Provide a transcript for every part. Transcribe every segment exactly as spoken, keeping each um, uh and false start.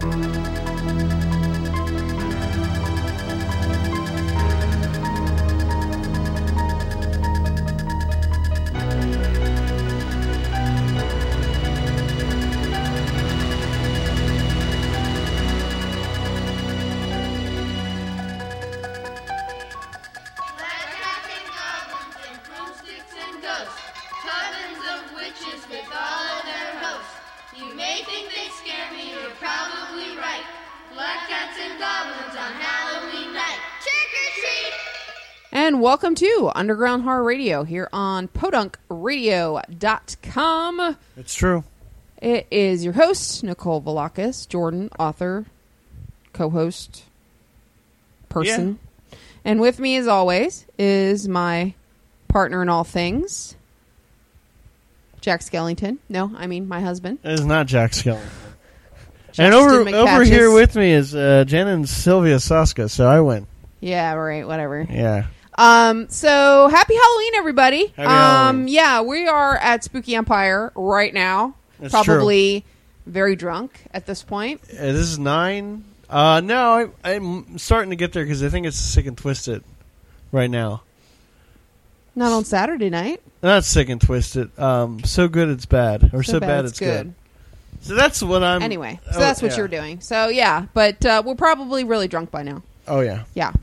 And welcome to Underground Horror Radio here on podunk radio dot com. It's true. It is your host, Nicole Velakis, Jordan, author, co-host, person. Yeah. And with me, as always, is my partner in all things, Jack Skellington. No, I mean my husband. It is not Jack Skellington. And over over here with me is uh, Jen and Sylvia Saska, so I win. Yeah, right, whatever. Yeah. Um, so happy Halloween, everybody. Happy um, Halloween. Yeah, we are at Spooky Empire right now. That's Probably true. very drunk at this point. Uh, this is nine. Uh, no, I, I'm starting to get there because I think it's Sick and Twisted right now. Not on Saturday night. Not Sick and Twisted. Um, so good it's bad, or so, so bad, bad it's, it's good. good. So that's what I'm. Anyway, so oh, that's what yeah. you're doing. So yeah, but uh, we're probably really drunk by now. Oh yeah. Yeah.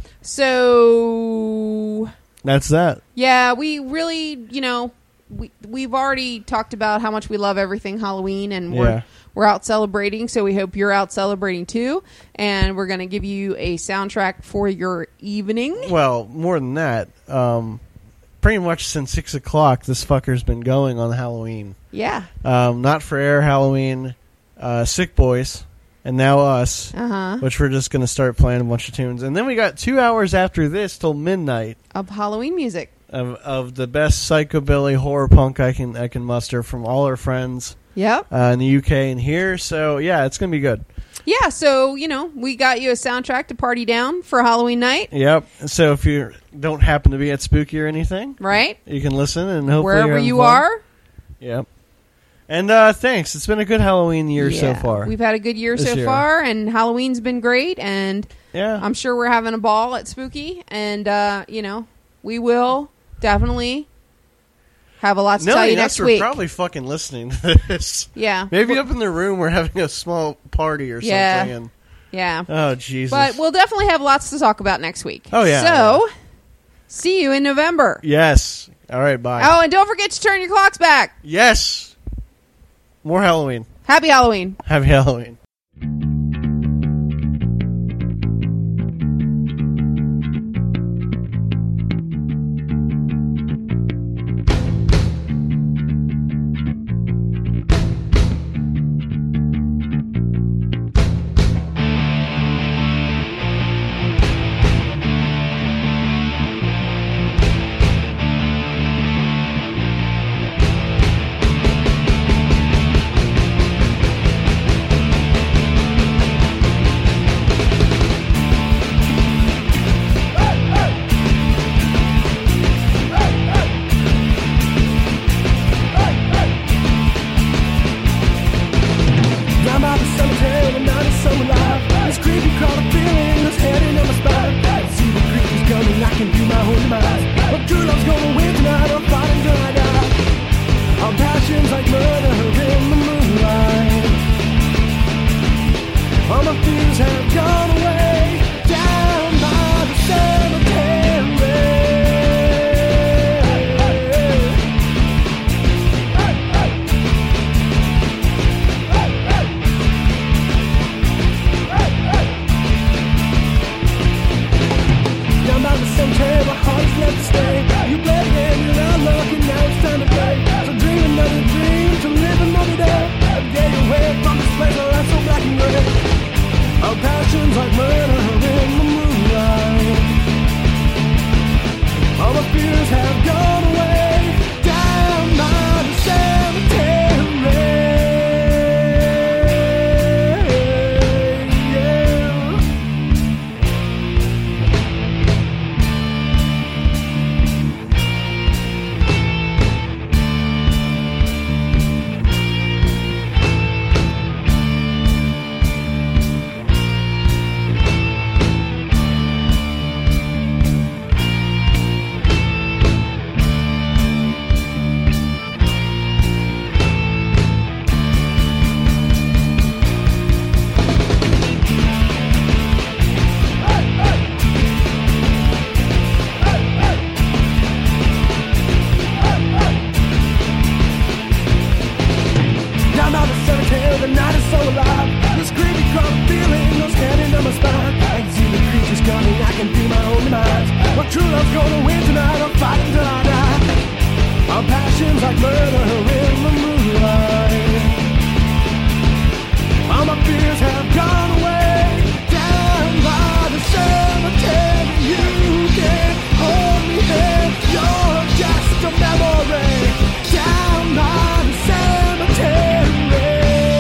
So That's that. yeah, we really, you know, we we've already talked about how much we love everything Halloween, and we're Yeah. we're out celebrating. So we hope you're out celebrating too, and we're going to give you a soundtrack for your evening. Well, more than that. Um, pretty much since six o'clock, this fucker's been going on Halloween. Yeah. Um, Not for Air Halloween, uh, Sick Boys, and now us, Uh huh. which we're just going to start playing a bunch of tunes. And then we got two hours after this till midnight Of Halloween music. of, of the best psychobilly horror punk I can I can muster from all our friends Yep. uh, in the U K and here. So, yeah, it's going to be good. Yeah, so, you know, we got you a soundtrack to party down for Halloween night. Yep. So if you don't happen to be at Spooky or anything, Right? you can listen and hopefully Wherever have you fun. are. Yep. And uh, thanks. It's been a good Halloween year Yeah, so far. We've had a good year This so year. far, and Halloween's been great, and yeah. I'm sure we're having a ball at Spooky, and, uh, you know, we will definitely have a lot to no, tell you yes, next we're week. probably fucking listening to this. Yeah. Maybe We're- up in the room we're having a small party or Yeah. something. And, Yeah. oh, Jesus. But we'll definitely have lots to talk about next week. Oh, yeah. So, see you in November. Yes. All right, bye. Oh, and don't forget to turn your clocks back. Yes. More Halloween. Happy Halloween. Happy Halloween. love's gonna win tonight. I'm fighting till I die. Our passion's like murder in the moonlight. All my fears have gone away. Down by the cemetery, you can hold me here. You're just a memory. Down by the cemetery.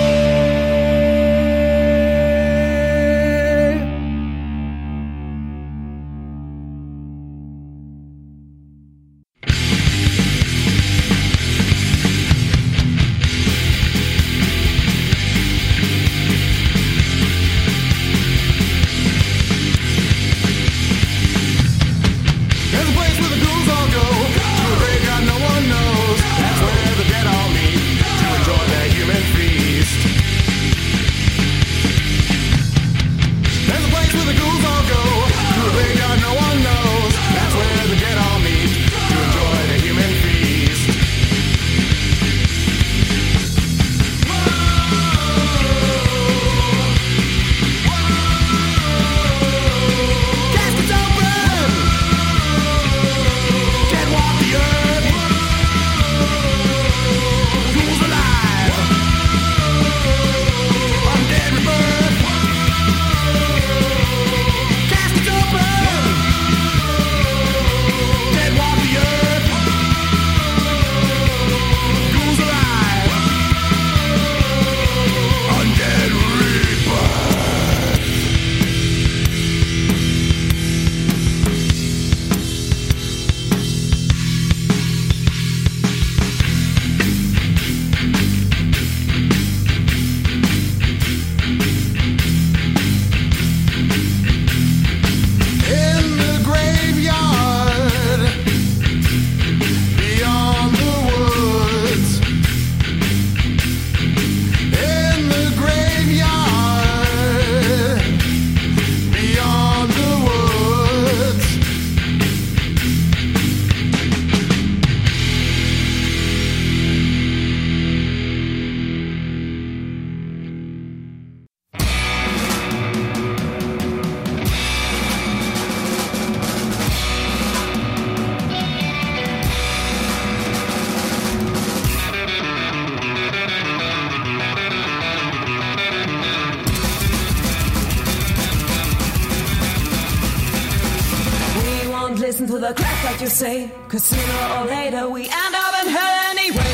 Listen to the crap like you say, cause sooner or later we end up in hell anyway.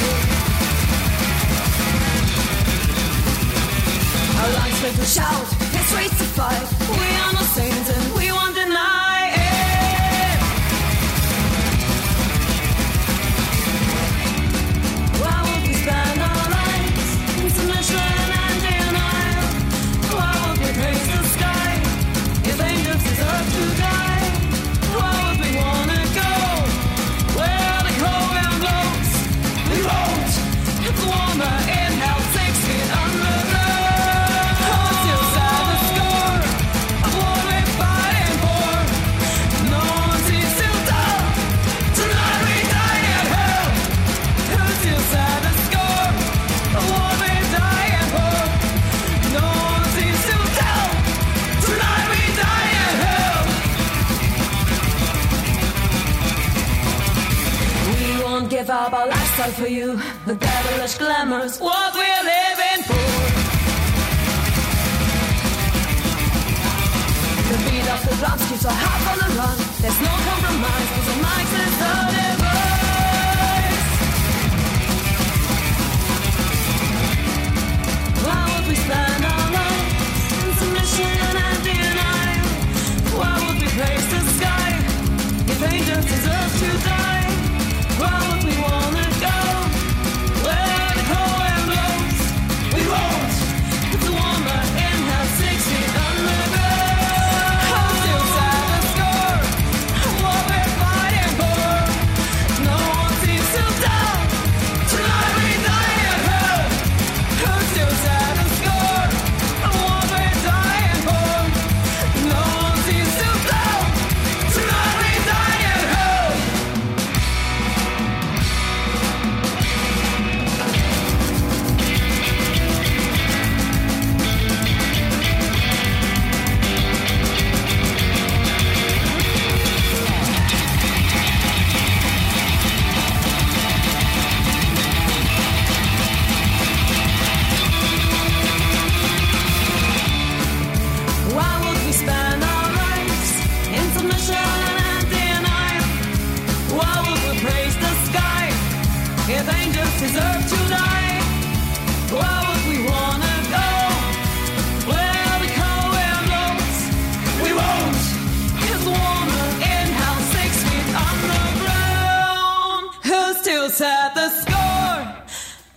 Our lungs make to shout, it's race to fight. We are not saints and we won't deny it. Why won't we spend our lives in submission and denial? Why won't we praise the sky if angels deserve to die? Why would we wanna go where the cold wind blows? We won't. It's warmer in hell, six feet underground. What's your saddest score of what we're fighting for? No one seems to dull. Tonight we die in hell. Who's your saddest score of what we're dying for? No one seems to tell. Tonight we die in hell. We won't give up our lifestyle for you. The devilish glamour's what we're living for. The beat of the drums keeps our heart on the run. There's no compromise, cause the mic is the device. Why would we spend our lives in submission and denial? Why would we praise the sky if angels deserve to die? Why would we wanna go where the cold wind blows? We won't. It's warmer in hell, six feet underground. Who's your saddest score? What we're fighting for?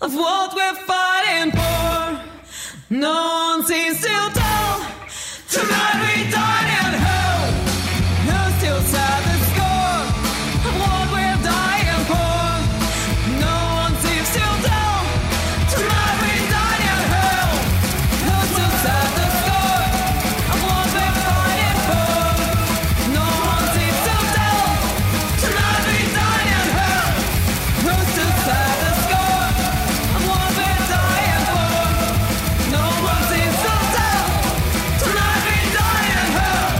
of what we're fighting for. No one seems to tell. Tonight we dine in hell. Who still set the score of what we're dying for? No one seems to tell. Tonight we dine in hell. Who still set the score of what we're fighting for? No one seems to tell. Tonight we dine in hell. Who still set the score of what we're dying for? No one seems to tell. Tonight we die in hell.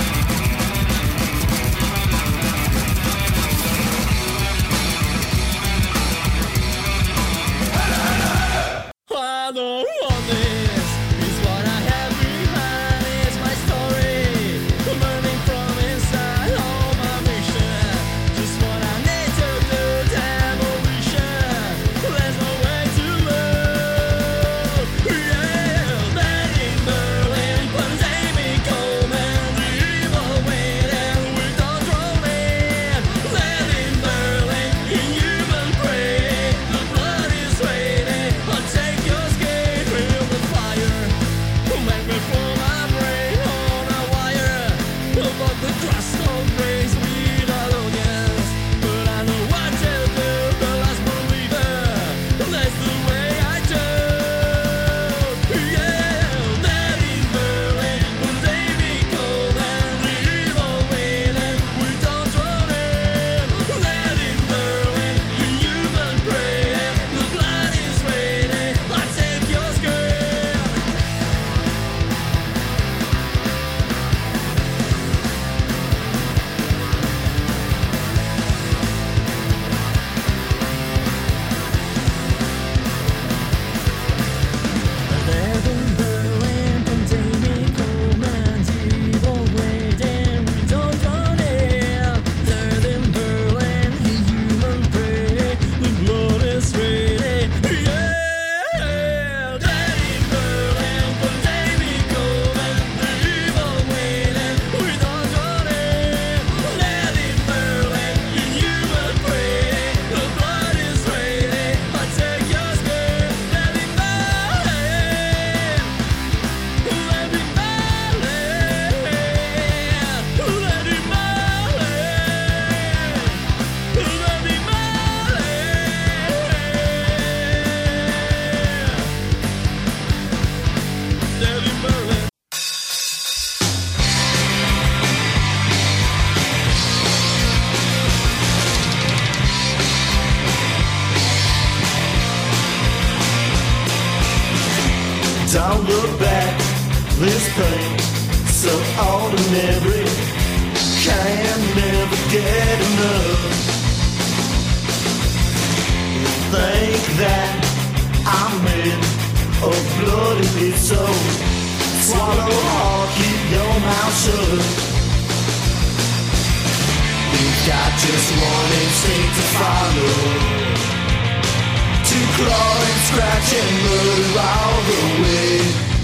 I don't want this. It's what I have behind. It's my story. Learning from inside. All my mission. Just what I need to do. Demolition. There's no way to lose. Yeah, then in Berlin, pandemic coming, the evil waiting. We don't throw in. Then in Berlin, inhuman prey. The blood is waiting. I'll take your skin, feel the fire. Make me pull my brain on a wire. Above the crust of grace with an audience. But I know what to do, the last believer. That's the way I do. Yeah, that is Berlin. When they be cold and the evil waiting, we don't run in. That is Berlin. You human prey. The blood is waiting. I take your skin. There in Berlin, pandemic commands, evil waiting, we don't run in. There in Berlin, human prey, the blood is waiting. Yeah, there in Berlin, pandemic commands, the evil waiting, we don't run in. There in Berlin, human prey, the blood is waiting. I take your skin. There in Berlin. Let me Berlin, let me Berlin, let me Berlin. Don't look back, this pain so ordinary. Can never get enough. You think that I'm made of blood in this soul. Swallow hard, keep your mouth shut. You've got just one instinct to follow. To claw and scratch and murder all the way.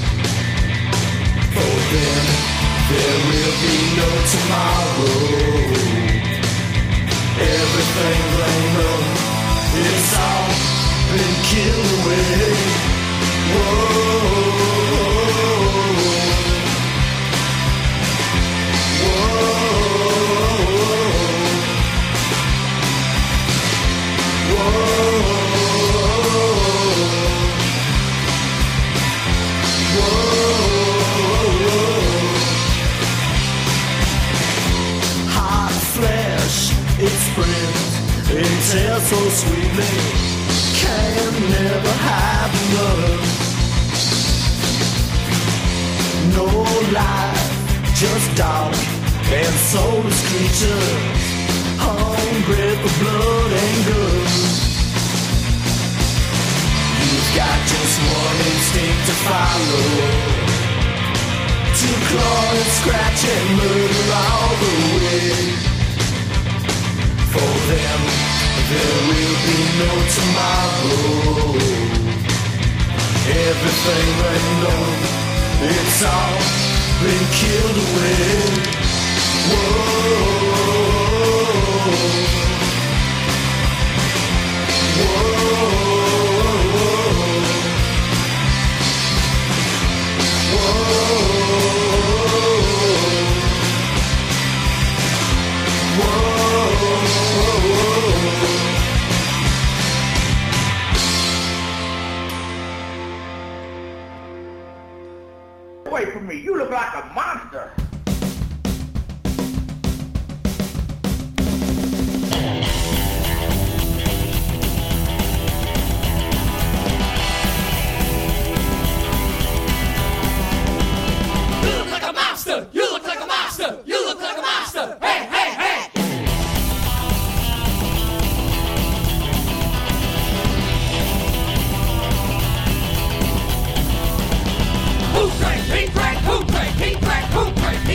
For them, there will be no tomorrow. Everything they know, it's all been killed away. Whoa, hot flesh, it spreads, it tells so sweetly, can never have enough. No life, just dark and soulless creatures, hungry for blood and guts. You've got just one instinct to follow. To claw and scratch and murder all the way. For them, there will be no tomorrow. Everything they know, it's all been killed away. Whoa, whoa. away from me. You look like a monster. You look like a monster. You look like a monster. You look like a monster. Hey, hey, hey. Who crack, king crack, who crack, king crack, who crack,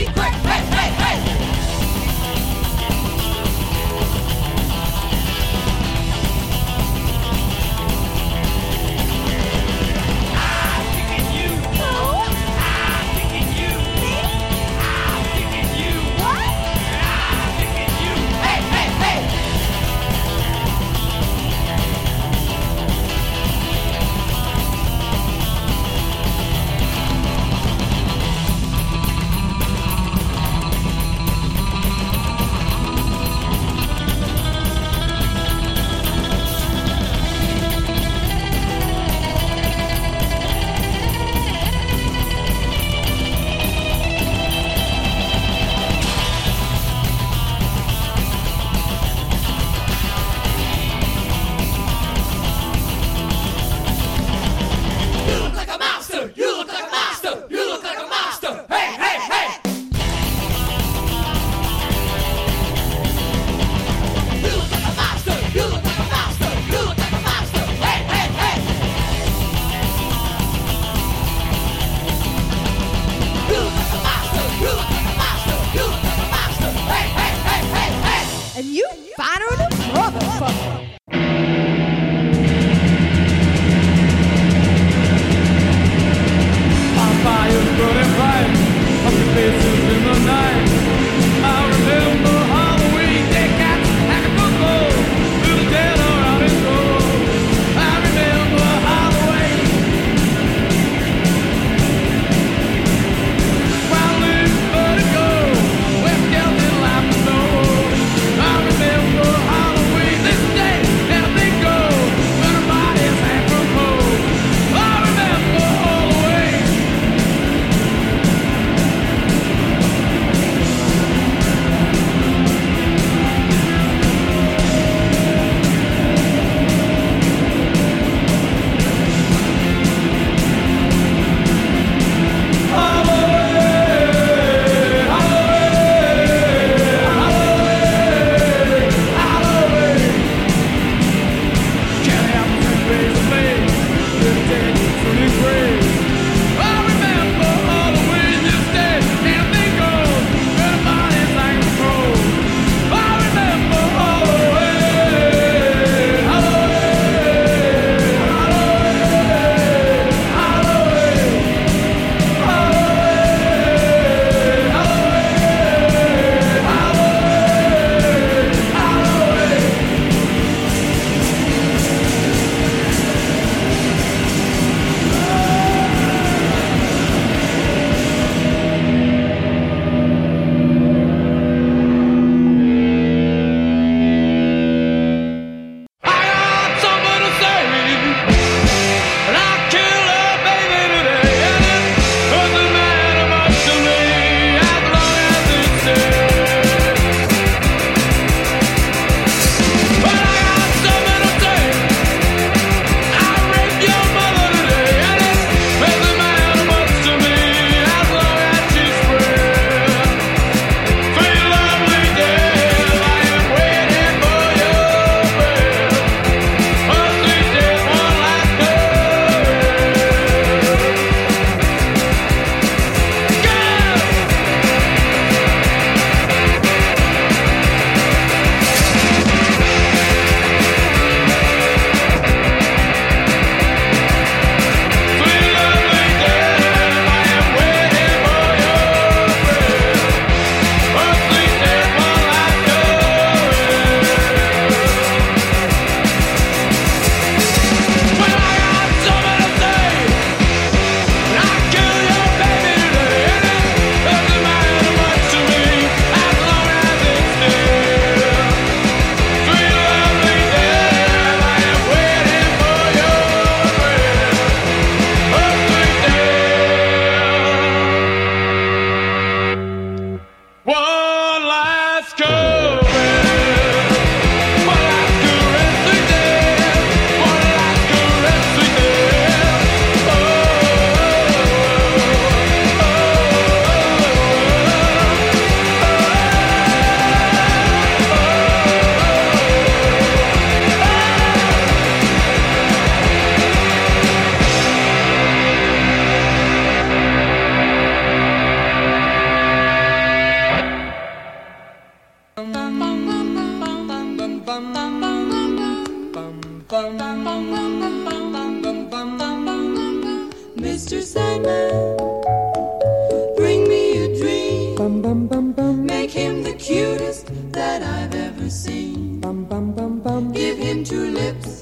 ever seen. Bum, bum, bum, bum. Give him two lips.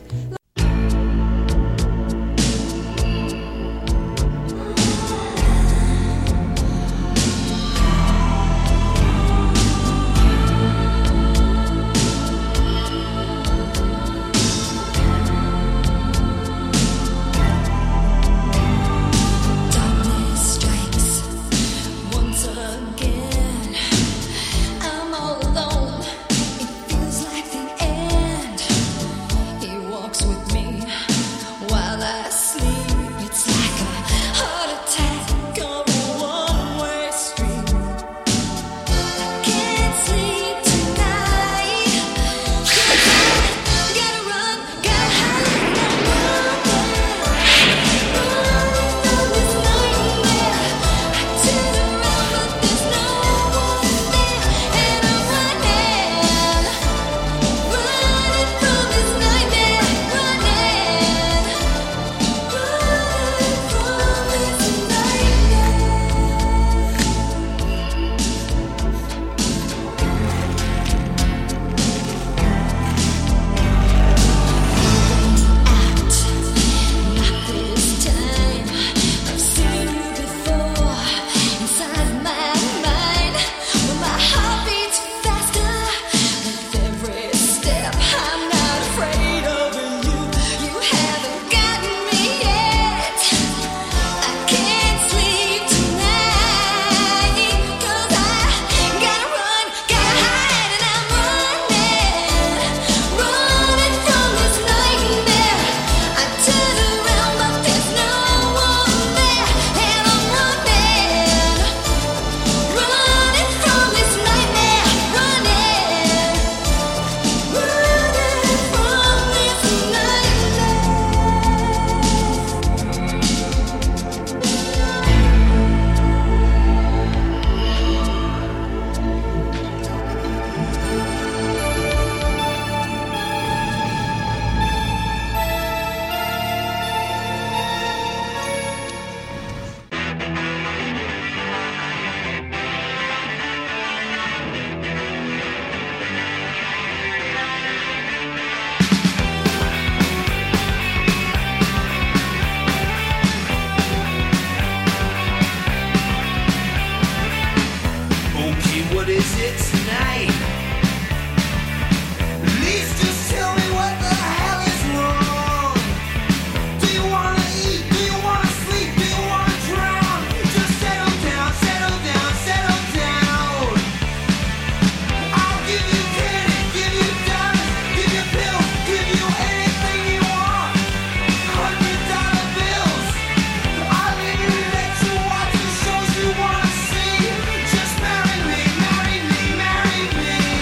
Just marry me, marry me, marry me.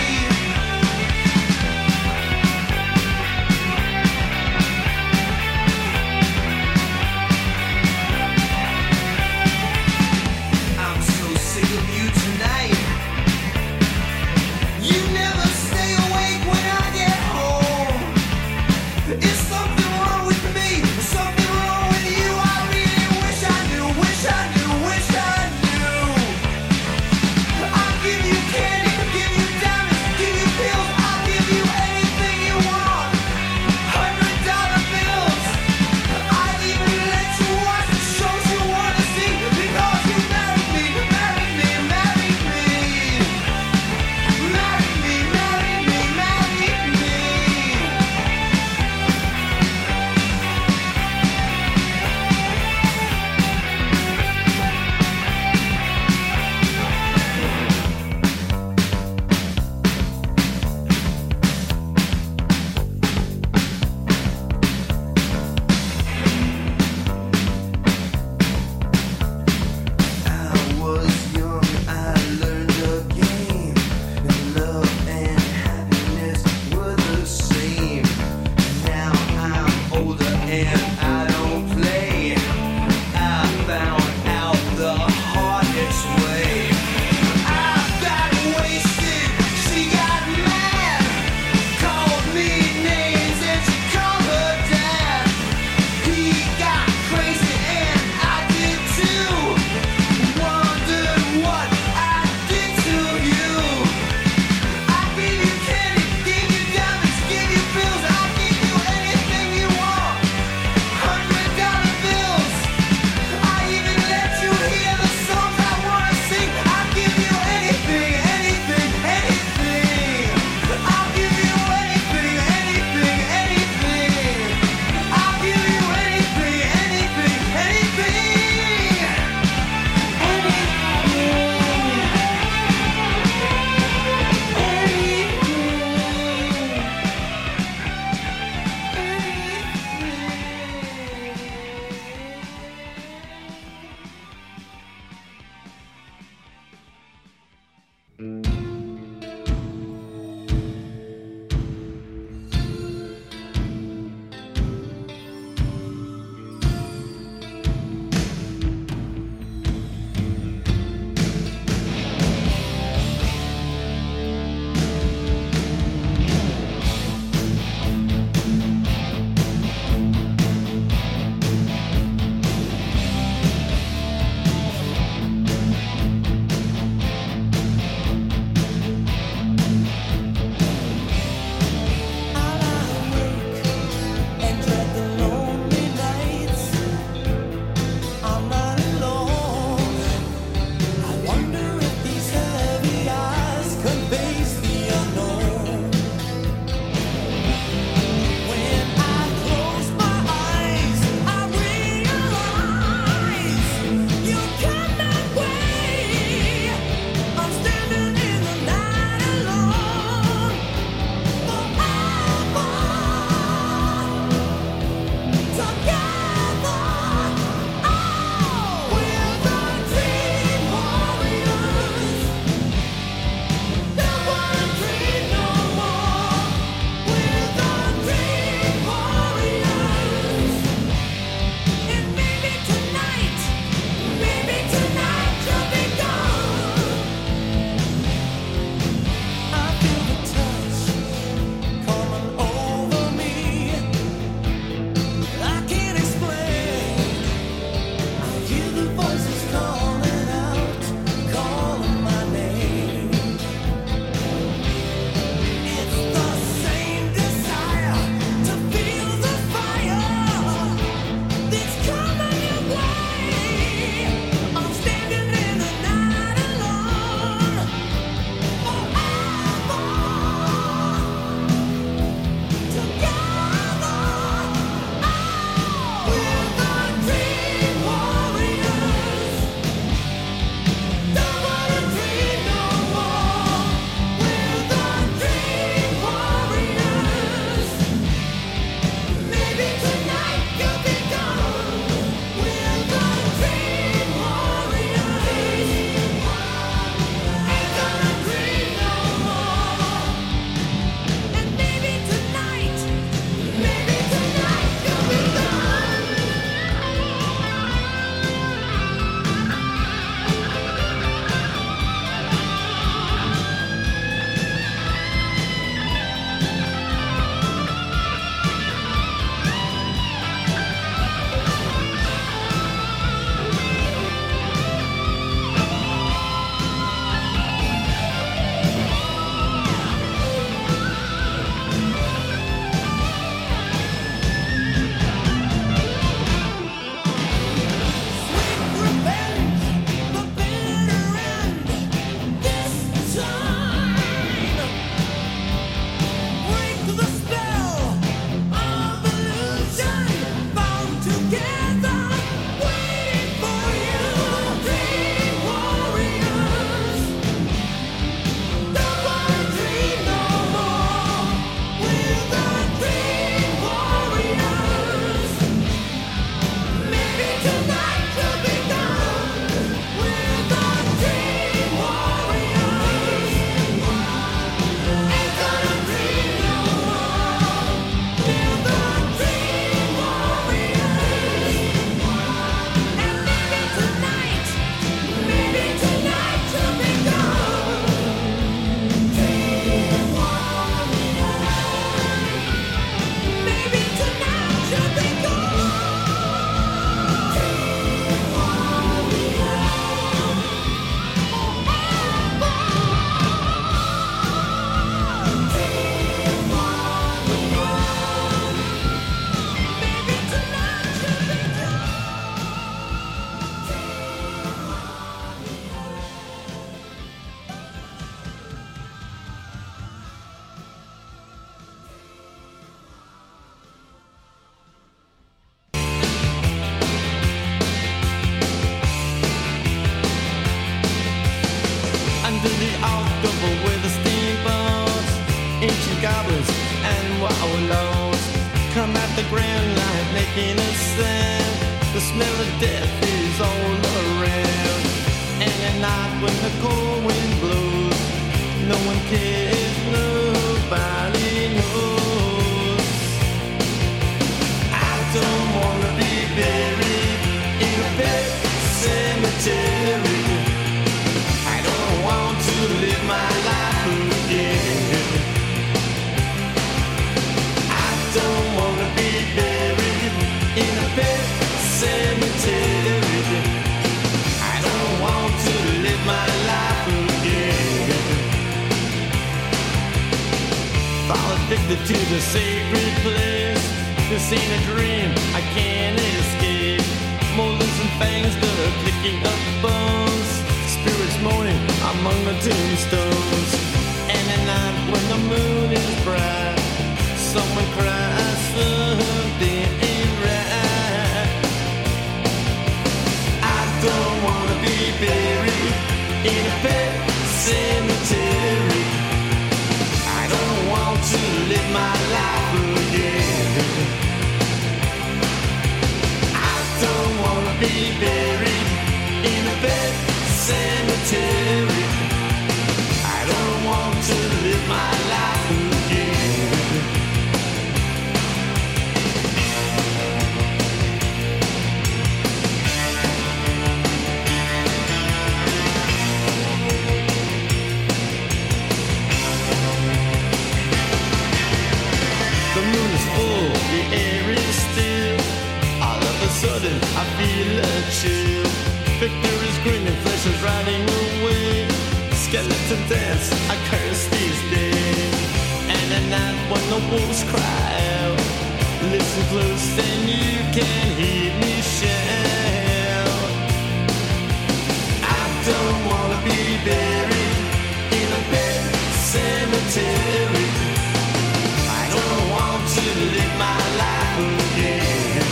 wallows. Come at the grand light making a sound. The smell of death is all around. And at night when the cold wind blows, No one cares, nobody knows. I don't wanna be buried in a pet cemetery. I don't want to live my life again. I don't wanna be buried in a pet cemetery. I don't want to live my life again. Fall addicted to the sacred place. This ain't a dream, I can't escape. Molars and fangs that are picking up bones. Spirits moaning among the tombstones. And at night when the moon is bright, someone cries something ain't right. I don't wanna be buried in a pet cemetery. I don't want to live my life again. I don't wanna be buried in a pet cemetery. I don't want to live my life again. The moon is full, the air is still. All of a sudden, I feel a chill. Victor is grinning, flesh is riding away. Skeleton dance, I curse these days. And at night when the wolves cry out, listen close and you can hear me shout. I don't wanna be buried in a pet cemetery. I don't want to live my life again.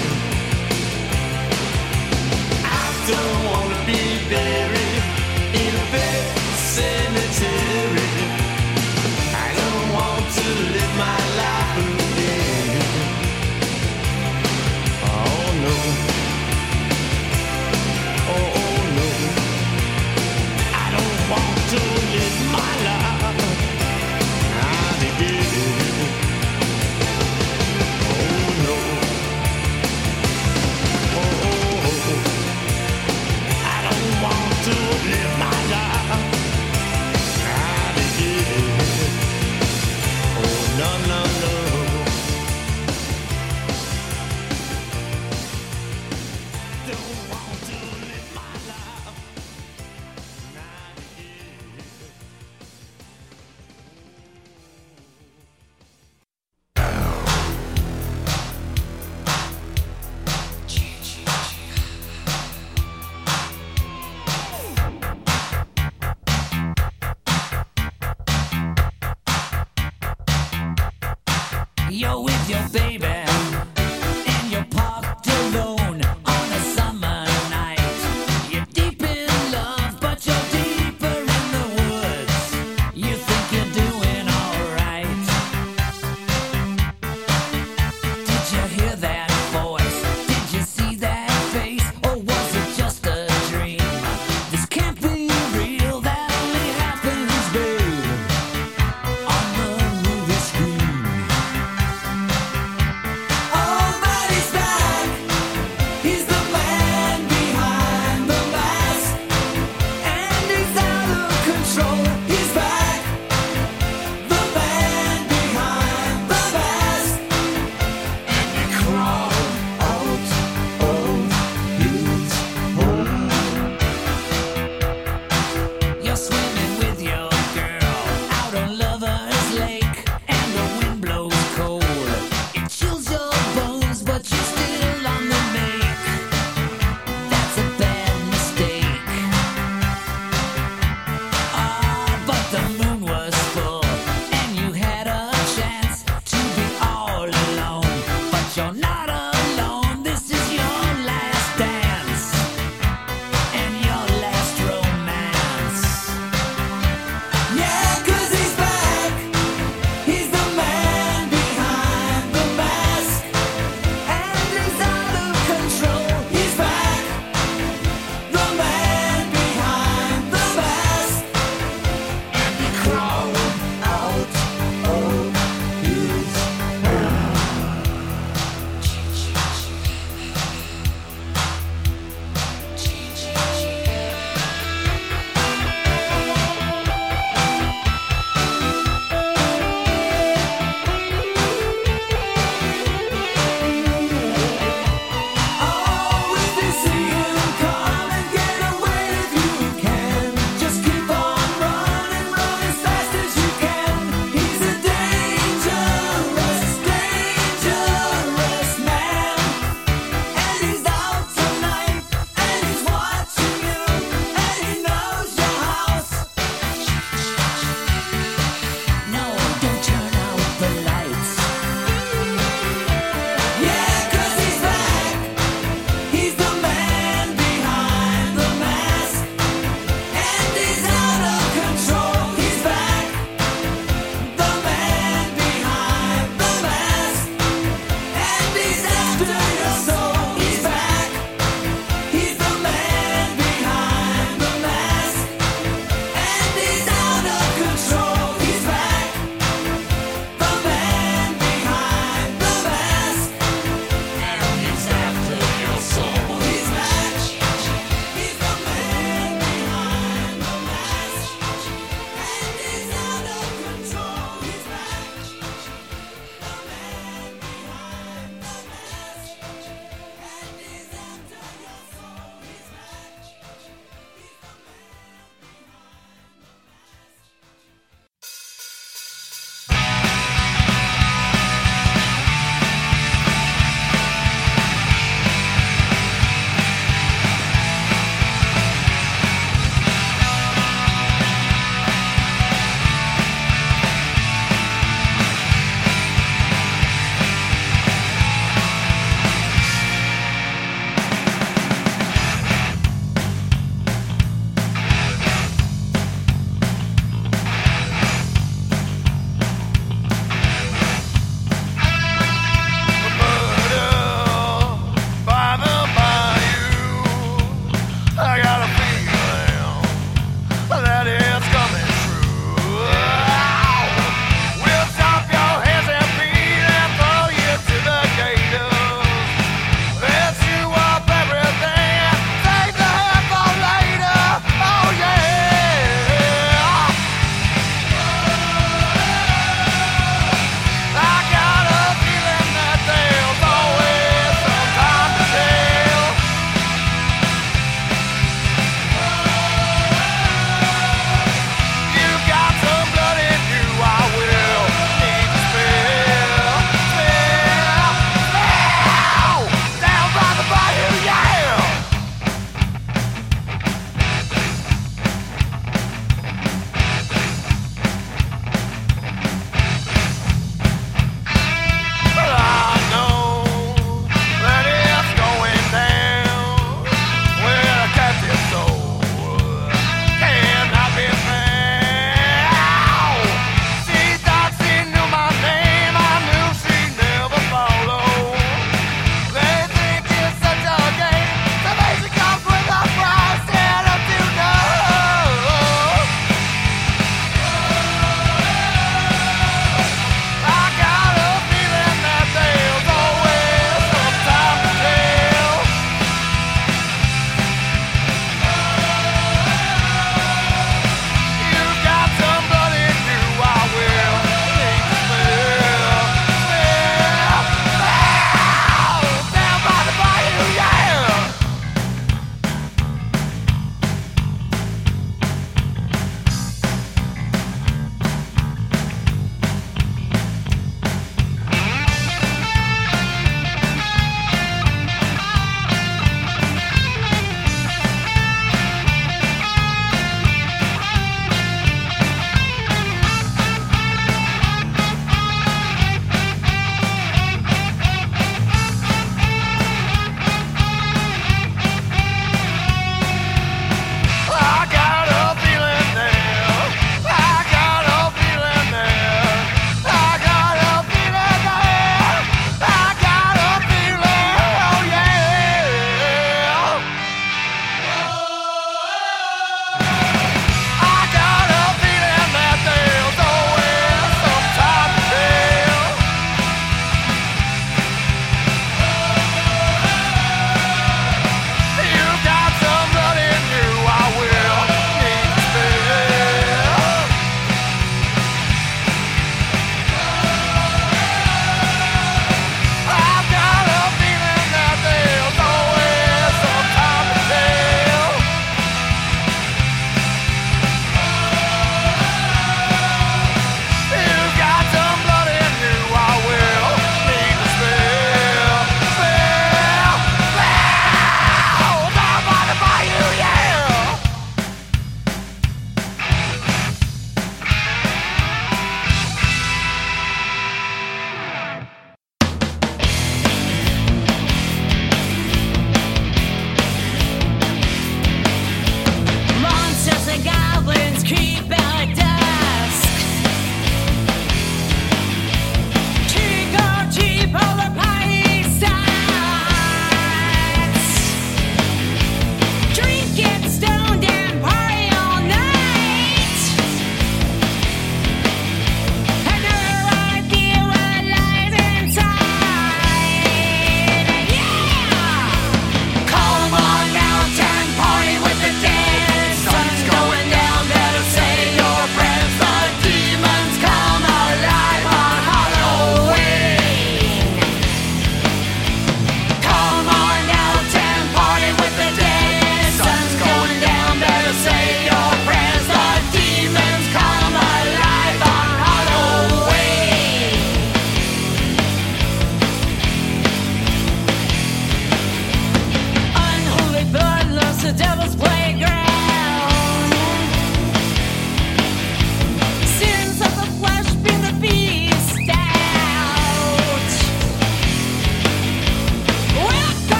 I don't wanna be buried in a pet cemetery. I don't want to live my life again. Oh no. Oh, oh no. I don't want to live my life again. Oh no. Oh, oh, oh. I don't want to live my life again. Oh no, no, no. Don't want to live my life again. You're with your baby, and you're parked alone on a summer night. You're deep in love, but you're deeper in the woods. You think you're doing alright. Did you hear that voice? Did you see that face? Or was it just a dream? This can't be real, that only happens, babe, on the movie screen.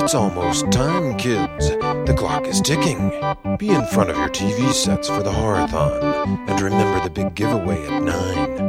It's almost time, kids. The clock is ticking. Be in front of your T V sets for the horathon. And remember the big giveaway at nine.